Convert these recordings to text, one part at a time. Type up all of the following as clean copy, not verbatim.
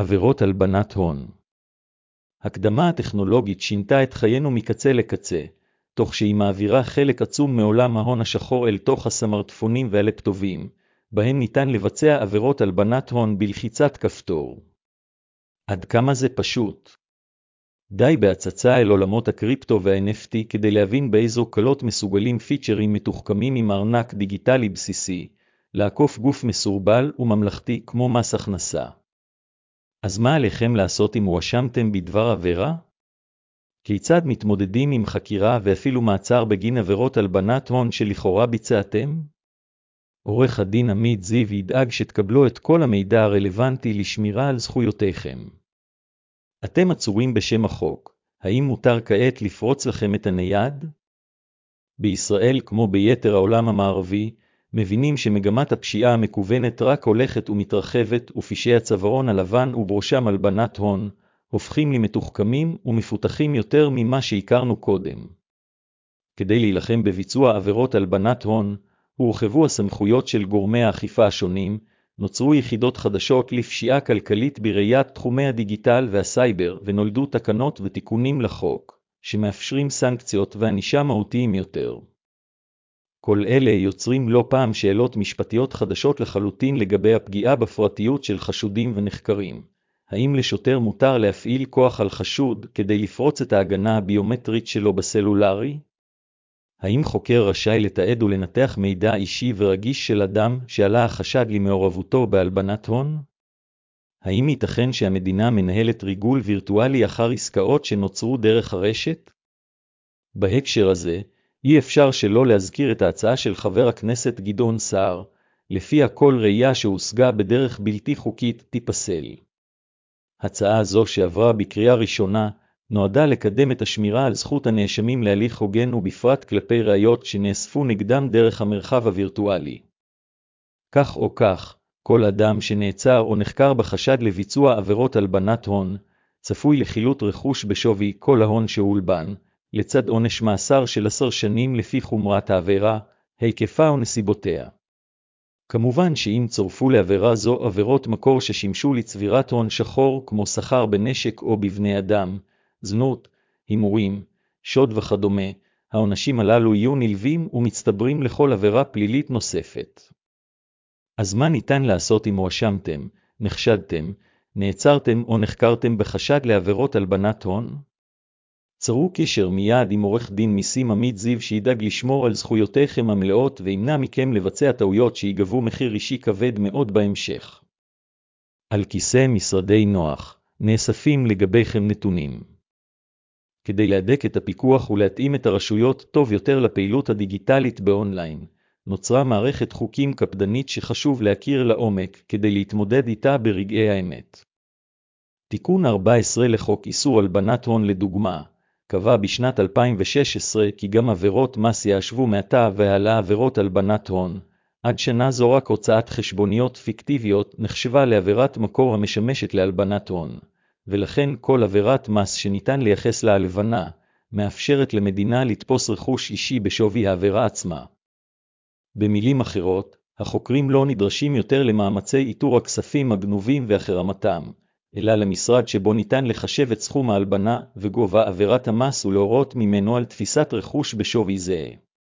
עבירות הלבנת הון. הקדמה הטכנולוגית שינתה את חיינו מקצה לקצה, תוך שהיא מעבירה חלק עצום מעולם ההון השחור אל תוך הסמארטפונים והלפטופים, בהם ניתן לבצע עבירות הלבנת הון בלחיצת כפתור. עד כמה זה פשוט? די בהצצה אל עולמות הקריפטו וה-NFT כדי להבין באיזו קלות מסוגלים פיצ'רים מתוחכמים עם ארנק דיגיטלי בסיסי, לעקוף גוף מסורבל וממלכתי כמו מס הכנסה. אז מה עליכם לעשות אם הואשמתם בדבר עבירה? כיצד מתמודדים עם חקירה ואפילו מעצר בגין עבירות הלבנת הון שלכאורה ביצעתם? עורך הדין עמית זיו ידאג שתקבלו את כל המידע הרלוונטי לשמירה על זכויותיכם. אתם עצורים בשם החוק, האם מותר כעת לפרוץ לכם את הנייד? בישראל, כמו ביתר העולם המערבי, מבינים שמגמת הפשיעה המקוונת רק הולכת ומתרחבת, ופשעי הצווארון הלבן ובראשם הלבנת הון, הופכים למתוחכמים ומפותחים יותר ממה שהכרנו קודם. כדי להילחם בביצוע עבירות הלבנת הון, הורחבו הסמכויות של גורמי האכיפה השונים, נוצרו יחידות חדשות לפשיעה כלכלית בראיית תחומי הדיגיטל והסייבר, ונולדו תקנות ותיקונים לחוק, שמאפשרים סנקציות וענישה מהותיים יותר. כל אלה יוצרים לא פעם שאלות משפטיות חדשות לחלוטין לגבי הפגיעה בפרטיות של חשודים ונחקרים. האם לשוטר מותר להפעיל כוח על חשוד כדי לפרוץ את ההגנה הביומטרית שלו בסלולרי? האם חוקר רשאי לתעד ולנתח מידע אישי ורגיש של אדם שעלה החשד למעורבותו בהלבנת הון? האם ייתכן שהמדינה מנהלת ריגול וירטואלי אחר עסקאות שנוצרו דרך הרשת? בהקשר הזה, אי אפשר שלא להזכיר את ההצעה של חבר הכנסת גדעון סער, לפיה כל ראייה שהושגה בדרך בלתי חוקית תיפסל. הצעה זו שעברה בקריאה ראשונה, נועדה לקדם את השמירה על זכות הנאשמים להליך הוגן ובפרט כלפי ראיות שנאספו נגדם דרך המרחב הווירטואלי. כך או כך, כל אדם שנעצר או נחקר בחשד לביצוע עבירות הלבנת הון, צפוי לחילוט רכוש בשווי כל ההון שהולבן, לצד עונש מאסר של 10 שנים לפי חומרת העבירה, היקפה או נסיבותיה. כמובן שאם צורפו לעבירה זו עבירות מקור ששימשו לצבירת הון שחור כמו סחר בנשק או בבני אדם, זנות, הימורים, שוד וכדומה, העונשים הללו יהיו נלווים ומצטברים לכל עבירה פלילית נוספת. אז מה ניתן לעשות אם הואשמתם, נחשדתם, נעצרתם או נחקרתם בחשד לעבירות הלבנת הון? צרו קשר מיד עם עורך דין מיסים עמית זיו שידאג לשמור על זכויותיכם המלאות וימנע מכם לבצע טעויות שיגבו מחיר אישי כבד מאוד בהמשך. על כיסא משרדי נוח, נאספים לגביכם נתונים. כדי להדק את הפיקוח ולהתאים את הרשויות טוב יותר לפעילות הדיגיטלית באונליין, נוצרה מערכת חוקים קפדנית שחשוב להכיר לעומק כדי להתמודד איתה ברגעי האמת. תיקון 14 לחוק איסור הלבנת הון לדוגמה, קבע בשנת 2016 כי גם עבירות מס ישוו מעתה והלאה עבירות הלבנת הון. עד שנה זו רק הוצאת חשבוניות פיקטיביות נחשבה לעבירת מקור המשמשת להלבנת הון, ולכן כל עבירת מס שניתן לייחס לה הלבנה, מאפשרת למדינה לתפוס רכוש אישי בשווי העבירה עצמה. במילים אחרות, החוקרים לא נדרשים יותר למאמצי איתור הכספים הגנובים והחרמתם, אלא למשרד שבו ניתן לחשב את סכום ההלבנה וגובה עבירת המס ולהורות ממנו על תפיסת רכוש בשווי זה.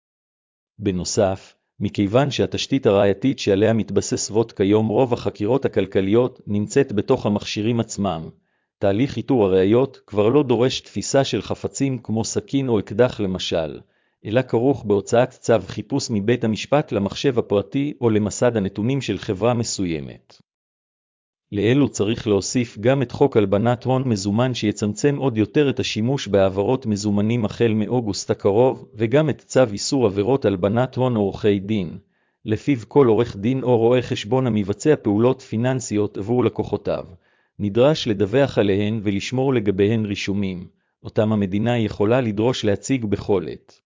בנוסף, מכיוון שהתשתית הראייתית שעליה מתבססות כיום רוב החקירות הכלכליות נמצאת בתוך המכשירים עצמם, תהליך איתור הראיות כבר לא דורש תפיסה של חפצים כמו סכין או אקדח למשל, אלא כרוך בהוצאת צו חיפוש מבית המשפט למחשב הפרטי או למסד הנתונים של חברה מסוימת. לאלו צריך להוסיף גם את חוק הלבנת הון מזומן שיצמצם עוד יותר את השימוש בהעברות מזומנים החל מאוגוסט הקרוב, וגם את צו איסור עבירות הלבנת הון עורכי דין, לפיו כל עורך דין או רואה חשבון המבצע פעולות פיננסיות עבור לקוחותיו, נדרש לדווח עליהן ולשמור לגביהן רישומים, אותם המדינה יכולה לדרוש להציג בכל עת.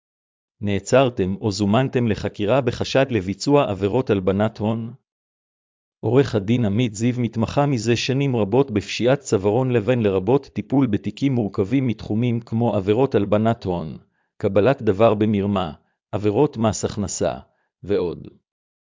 נעצרתם או זומנתם לחקירה בחשד לביצוע עבירות הלבנת הון? עורך הדין עמית זיו מתמחה מזה שנים רבות בפשיעת צווארון לבן לרבות טיפול בתיקים מורכבים מתחומים כמו עבירות הלבנת הון, קבלת דבר במרמה, עבירות מס הכנסה, ועוד.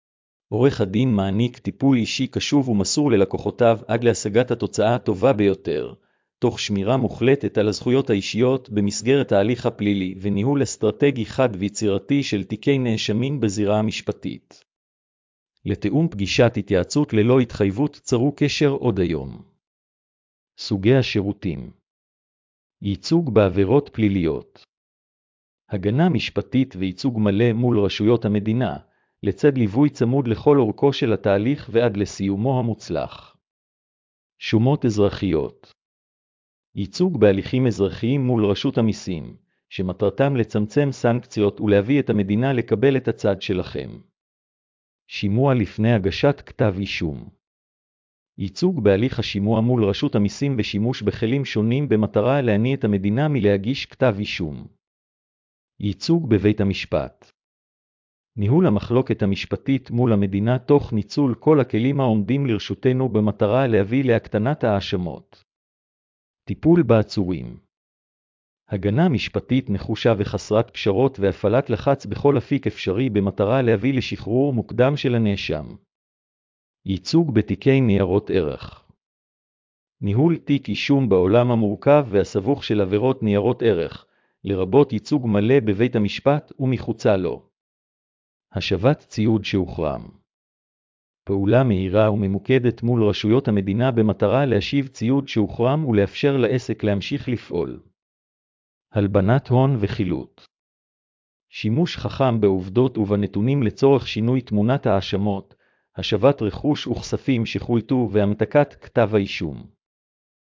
עורך הדין מעניק טיפול אישי קשוב ומסור ללקוחותיו עד להשגת התוצאה הטובה ביותר, תוך שמירה מוחלטת על הזכויות האישיות במסגרת ההליך הפלילי וניהול אסטרטגי חד ויצירתי של תיקי נאשמים בזירה המשפטית. לתיאום פגישת התייעצות ללא התחייבות צרו קשר עוד היום. סוגי השירותים: ייצוג בעבירות פליליות, הגנה משפטית וייצוג מלא מול רשויות המדינה, לצד ליווי צמוד לכל אורכו של התהליך ועד לסיומו המוצלח. שומות אזרחיות, ייצוג בהליכים אזרחיים מול רשות המיסים, שמטרתם לצמצם סנקציות ולהביא את המדינה לקבל את הצד שלכם. שימוע לפני הגשת כתב אישום, ייצוג בהליך השימוע מול רשות המיסים בשימוש בכלים שונים במטרה להניא את המדינה מלהגיש כתב אישום. ייצוג בבית המשפט, ניהול המחלוקת המשפטית מול המדינה תוך ניצול כל הכלים העומדים לרשותנו במטרה להביא להקטנת האשמות. טיפול בעצורים, הגנה משפטית נחושה וחסרת פשרות והפעלת לחץ בכל אפיק אפשרי במטרה להביא לשחרור מוקדם של הנאשם. ייצוג בתיקי ניירות ערך, ניהול תיק אישום בעולם המורכב והסבוך של עבירות ניירות ערך, לרבות ייצוג מלא בבית המשפט ומחוצה לו. השבת ציוד שהוחרם, פעולה מהירה וממוקדת מול רשויות המדינה במטרה להשיב ציוד שהוחרם ולאפשר לעסק להמשיך לפעול. הלבנת הון וחילוט, שימוש חכם בעובדות ובנתונים לצורך שינוי תמונת האשמות, השבת רכוש וכספים שחולטו והמתקת כתב האישום.